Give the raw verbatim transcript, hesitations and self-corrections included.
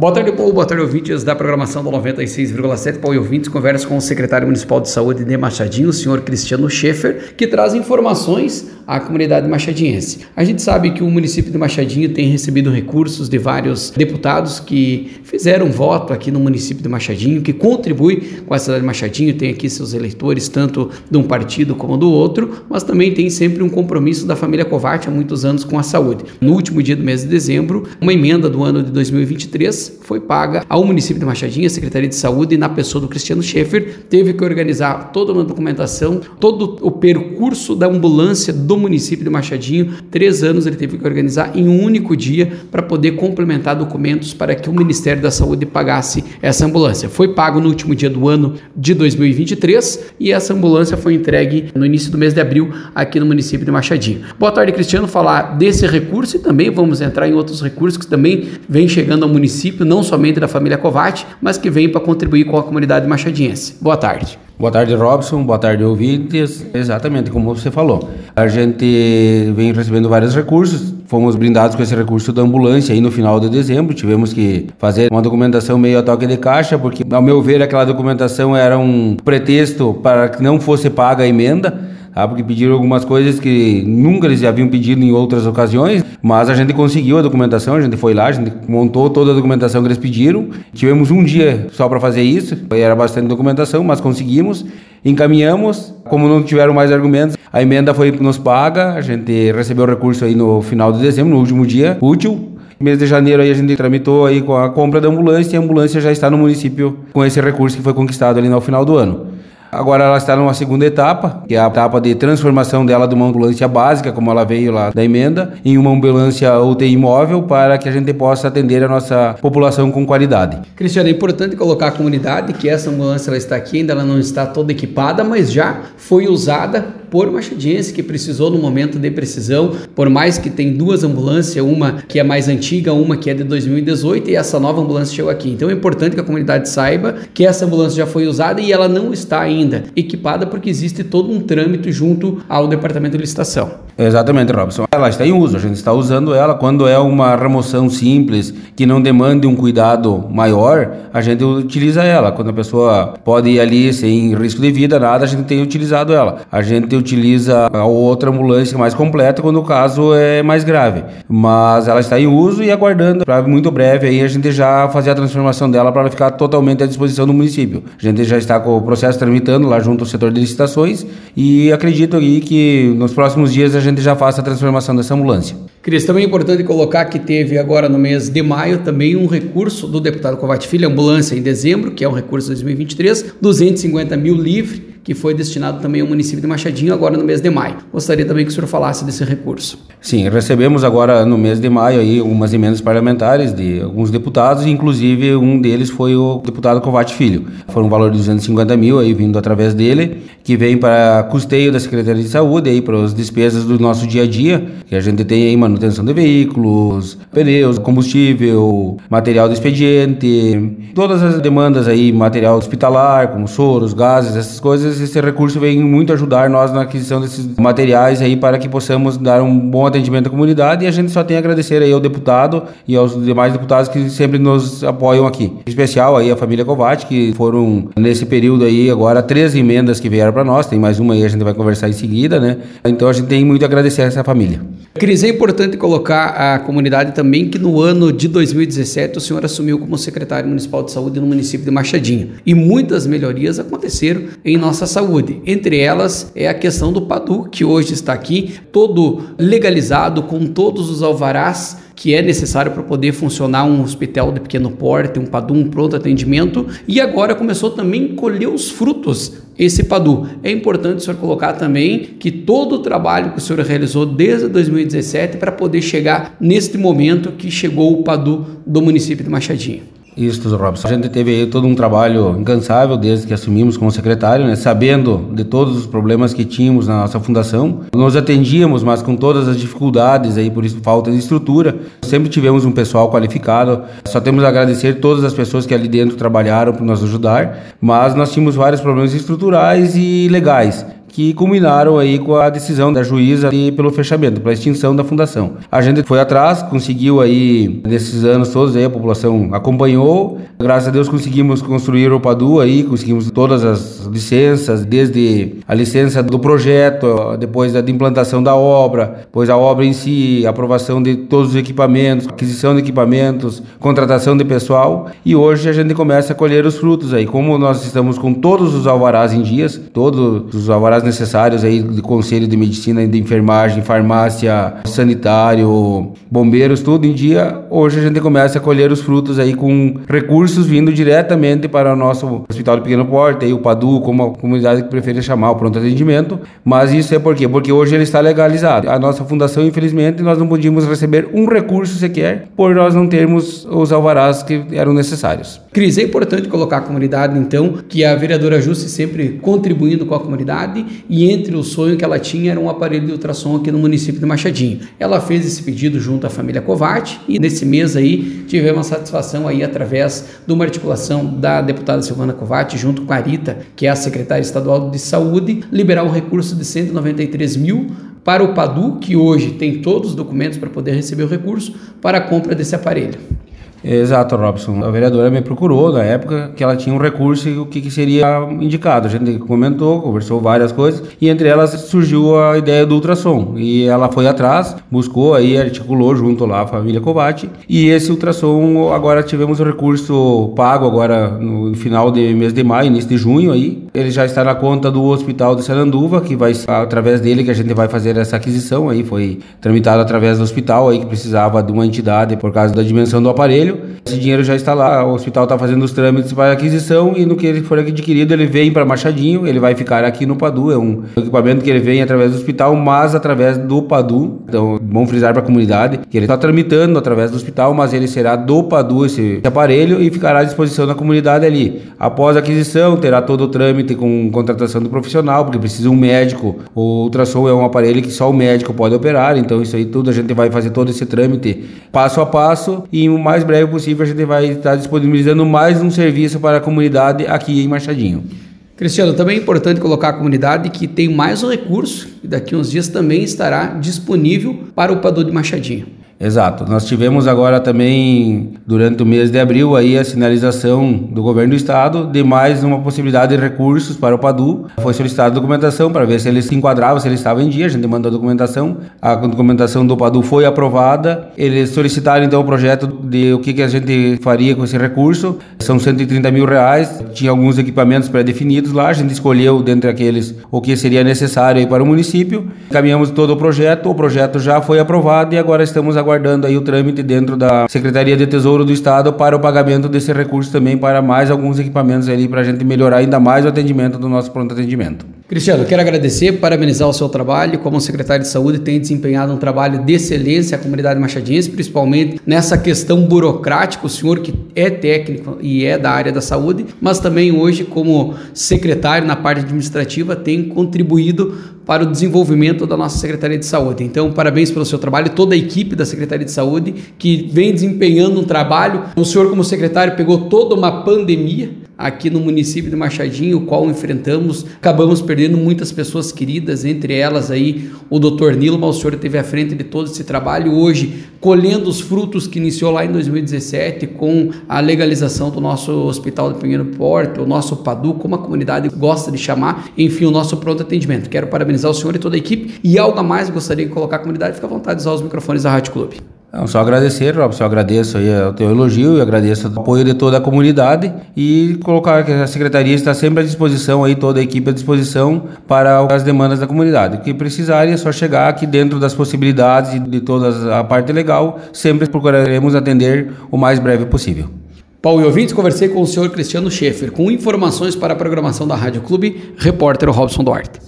Boa tarde, Paulo. Boa tarde, ouvintes da programação do noventa e seis vírgula sete. Paulo e ouvintes, conversa com o secretário municipal de saúde de Machadinho, o senhor Cristiano Schaeffer, que traz informações à comunidade machadiense. A gente sabe que o município de Machadinho tem recebido recursos de vários deputados que fizeram voto aqui no município de Machadinho, que contribui com a cidade de Machadinho, tem aqui seus eleitores, tanto de um partido como do outro, mas também tem sempre um compromisso da família Kovács há muitos anos com a saúde. No último dia do mês de dezembro, uma emenda do ano de dois mil e vinte e três foi paga ao município de Machadinho, a Secretaria de Saúde, na pessoa do Cristiano Schaeffer, teve que organizar toda uma documentação, todo o percurso da ambulância do município de Machadinho. Três anos ele teve que organizar em um único dia para poder complementar documentos para que o Ministério da Saúde pagasse essa ambulância. Foi pago no último dia do ano de dois mil e vinte e três e essa ambulância foi entregue no início do mês de abril aqui no município de Machadinho. Boa tarde, Cristiano, falar desse recurso e também vamos entrar em outros recursos que também vêm chegando ao município, não somente da família Kovács, mas que vem para contribuir com a comunidade machadiense. Boa tarde. Boa tarde, Robson. Boa tarde, ouvintes. Exatamente como você falou. A gente vem recebendo vários recursos. Fomos brindados com esse recurso da ambulância aí no final de dezembro. Tivemos que fazer uma documentação meio a toque de caixa, porque, ao meu ver, aquela documentação era um pretexto para que não fosse paga a emenda. Ah, porque pediram algumas coisas que nunca eles já haviam pedido em outras ocasiões, mas a gente conseguiu a documentação, a gente foi lá, a gente montou toda a documentação que eles pediram. Tivemos um dia só para fazer isso, era bastante documentação, mas conseguimos, encaminhamos. Como não tiveram mais argumentos, a emenda foi nos paga, a gente recebeu o recurso aí no final de dezembro, no último dia útil. Mês de janeiro aí a gente tramitou aí com a compra da ambulância e a ambulância já está no município com esse recurso que foi conquistado ali no final do ano. Agora ela está numa segunda etapa, que é a etapa de transformação dela de uma ambulância básica, como ela veio lá da emenda, em uma ambulância U T I móvel para que a gente possa atender a nossa população com qualidade. Cristiano, é importante colocar a comunidade que essa ambulância ela está aqui, ainda ela não está toda equipada, mas já foi usada por machadiense que precisou no momento de precisão, por mais que tem duas ambulâncias, uma que é mais antiga, uma que é de dois mil e dezoito e essa nova ambulância chegou aqui. Então é importante que a comunidade saiba que essa ambulância já foi usada e ela não está ainda equipada porque existe todo um trâmite junto ao departamento de licitação. Exatamente, Robson. Ela está em uso, a gente está usando ela quando é uma remoção simples, que não demande um cuidado maior, a gente utiliza ela. Quando a pessoa pode ir ali sem risco de vida, nada, a gente tem utilizado ela. A gente utiliza a outra ambulância mais completa quando o caso é mais grave. Mas ela está em uso e aguardando para muito breve aí a gente já fazer a transformação dela para ela ficar totalmente à disposição do município. A gente já está com o processo tramitando lá junto ao setor de licitações e acredito aí que nos próximos dias a gente já faça a transformação dessa ambulância. Cris, também é importante colocar que teve agora no mês de maio também um recurso do deputado Kovács Filho, ambulância em dezembro, que é um recurso de dois mil e vinte e três, duzentos e cinquenta mil livre, que foi destinado também ao município de Machadinho agora no mês de maio. Gostaria também que o senhor falasse desse recurso. Sim, recebemos agora no mês de maio aí algumas emendas parlamentares de alguns deputados, inclusive um deles foi o deputado Kovács Filho. Foi um valor de duzentos e cinquenta mil aí vindo através dele, que vem para custeio da Secretaria de Saúde aí para as despesas do nosso dia a dia, que a gente tem aí manutenção de veículos, pneus, combustível, material de expediente, todas as demandas aí, material hospitalar, como soros, gases, essas coisas. Esse recurso vem muito ajudar nós na aquisição desses materiais aí para que possamos dar um bom atendimento à comunidade e a gente só tem a agradecer aí ao deputado e aos demais deputados que sempre nos apoiam aqui. Em especial aí a família Kovács, que foram nesse período aí agora três emendas que vieram para nós, tem mais uma aí a gente vai conversar em seguida, né? Então a gente tem muito a agradecer a essa família. Cris, é importante colocar a comunidade também que no ano de dois mil e dezessete o senhor assumiu como secretário municipal de saúde no município de Machadinho e muitas melhorias aconteceram em nossa saúde. Entre elas é a questão do PADU, que hoje está aqui todo legalizado com todos os alvarás que é necessário para poder funcionar um hospital de pequeno porte, um PADU, um pronto atendimento, e agora começou também a colher os frutos esse PADU. É importante o senhor colocar também que todo o trabalho que o senhor realizou desde dois mil e dezessete para poder chegar neste momento que chegou o PADU do município de Machadinho. Isso, Robson. A gente teve aí todo um trabalho incansável desde que assumimos como secretário, né? Sabendo de todos os problemas que tínhamos na nossa fundação. Nos atendíamos, mas com todas as dificuldades aí, por isso falta de estrutura. Sempre tivemos um pessoal qualificado. Só temos a agradecer todas as pessoas que ali dentro trabalharam para nos ajudar, mas nós tínhamos vários problemas estruturais e legais, que culminaram aí com a decisão da juíza e pelo fechamento, pela extinção da fundação. A gente foi atrás, conseguiu aí, nesses anos todos aí, a população acompanhou, graças a Deus conseguimos construir o Padu aí, conseguimos todas as licenças, desde a licença do projeto, depois da implantação da obra, depois a obra em si, a aprovação de todos os equipamentos, aquisição de equipamentos, contratação de pessoal, e hoje a gente começa a colher os frutos aí. Como nós estamos com todos os alvarás em dias, todos os alvarás necessários aí de conselho de medicina, de enfermagem, farmácia, sanitário, bombeiros, tudo em dia, hoje a gente começa a colher os frutos aí com recursos vindo diretamente para o nosso Hospital de Pequeno Porte, aí o Padu, como a comunidade que preferir chamar, o pronto atendimento. Mas isso é por quê? Porque hoje ele está legalizado. A nossa fundação, infelizmente, nós não podíamos receber um recurso sequer por nós não termos os alvarás que eram necessários. Cris, é importante colocar a comunidade, então, que a vereadora Jusce sempre contribuindo com a comunidade, e entre o sonho que ela tinha era um aparelho de ultrassom aqui no município de Machadinho. Ela fez esse pedido junto à família Covatti, e nesse mês aí tivemos a satisfação aí através de uma articulação da deputada Silvana Covatti junto com a Rita, que é a secretária estadual de saúde, liberar um recurso de cento e noventa e três mil para o Padu, que hoje tem todos os documentos para poder receber o recurso para a compra desse aparelho. Exato, Robson. A vereadora me procurou na época que ela tinha um recurso e o que, que seria indicado. A gente comentou, conversou várias coisas e entre elas surgiu a ideia do ultrassom. E ela foi atrás, buscou aí, articulou junto lá a família Covatti. E esse ultrassom, agora tivemos o recurso pago agora no final de mês de maio, início de junho aí. Ele já está na conta do Hospital de Sananduva, que vai ser através dele que a gente vai fazer essa aquisição aí. Foi tramitado através do hospital aí, que precisava de uma entidade por causa da dimensão do aparelho. Esse dinheiro já está lá, o hospital está fazendo os trâmites para aquisição e no que ele for adquirido ele vem para Machadinho, ele vai ficar aqui no Padu, é um equipamento que ele vem através do hospital, mas através do Padu. Então, bom frisar para a comunidade que ele está tramitando através do hospital, mas ele será do Padu esse aparelho e ficará à disposição da comunidade ali. Após a aquisição, terá todo o trâmite com contratação do profissional, porque precisa um médico. O ultrassom é um aparelho que só o médico pode operar, então isso aí tudo a gente vai fazer todo esse trâmite passo a passo e o mais breve possível a gente vai estar disponibilizando mais um serviço para a comunidade aqui em Machadinho. Cristiano, também é importante colocar a comunidade que tem mais um recurso e daqui a uns dias também estará disponível para o Padu de Machadinho. Exato. Nós tivemos agora também, durante o mês de abril, aí a sinalização do governo do estado de mais uma possibilidade de recursos para o Padu. Foi solicitada a documentação para ver se ele se enquadrava, se ele estava em dia. A gente mandou a documentação. A documentação do Padu foi aprovada. Eles solicitaram então o projeto de o que, que a gente faria com esse recurso. São cento e trinta mil reais. Tinha alguns equipamentos pré-definidos lá. A gente escolheu dentre aqueles o que seria necessário aí para o município. Encaminhamos todo o projeto. O projeto já foi aprovado e agora estamos aguardando aí o trâmite dentro da Secretaria de Tesouro do Estado para o pagamento desse recurso também para mais alguns equipamentos ali para a gente melhorar ainda mais o atendimento do nosso pronto atendimento. Cristiano, quero agradecer, parabenizar o seu trabalho. Como secretário de saúde, tem desempenhado um trabalho de excelência à comunidade machadiense, principalmente nessa questão burocrática. O senhor que é técnico e é da área da saúde, mas também hoje como secretário na parte administrativa tem contribuído para o desenvolvimento da nossa Secretaria de Saúde. Então, parabéns pelo seu trabalho, toda a equipe da Secretaria de Saúde que vem desempenhando um trabalho. O senhor, como secretário, pegou toda uma pandemia aqui no município de Machadinho, o qual enfrentamos, acabamos perdendo muitas pessoas queridas, entre elas aí o doutor Nilo, mas o senhor esteve à frente de todo esse trabalho, hoje colhendo os frutos que iniciou lá em dois mil e dezessete com a legalização do nosso Hospital de Pequeno Porte, o nosso Padu, como a comunidade gosta de chamar, enfim, o nosso pronto atendimento. Quero parabenizar o senhor e toda a equipe e algo a mais gostaria de colocar a comunidade, fica à vontade de usar os microfones da Rádio Clube. Não, só agradecer, Robson, eu agradeço aí o teu elogio e agradeço o apoio de toda a comunidade e colocar que a Secretaria está sempre à disposição, aí toda a equipe à disposição para as demandas da comunidade. O que precisarem é só chegar aqui dentro das possibilidades e de toda a parte legal, sempre procuraremos atender o mais breve possível. Paulo e ouvintes, conversei com o senhor Cristiano Schaeffer, com informações para a programação da Rádio Clube, repórter Robson Duarte.